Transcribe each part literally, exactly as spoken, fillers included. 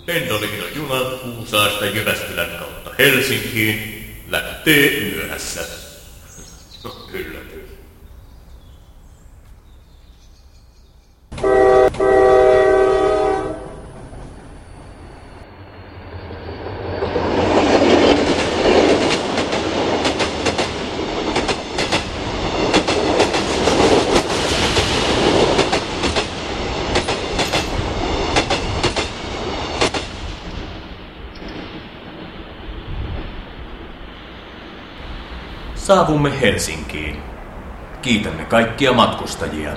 Lentoliikennejuna Kuusaasta Jyväskylän kautta Helsinkiin lähtee myöhässä. No, yllätys. Saavumme Helsinkiin. Kiitämme kaikkia matkustajia.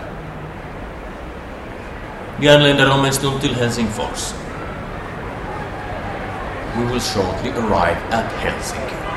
Vi anländer om en stund till Helsingfors. We will shortly arrive at Helsinki.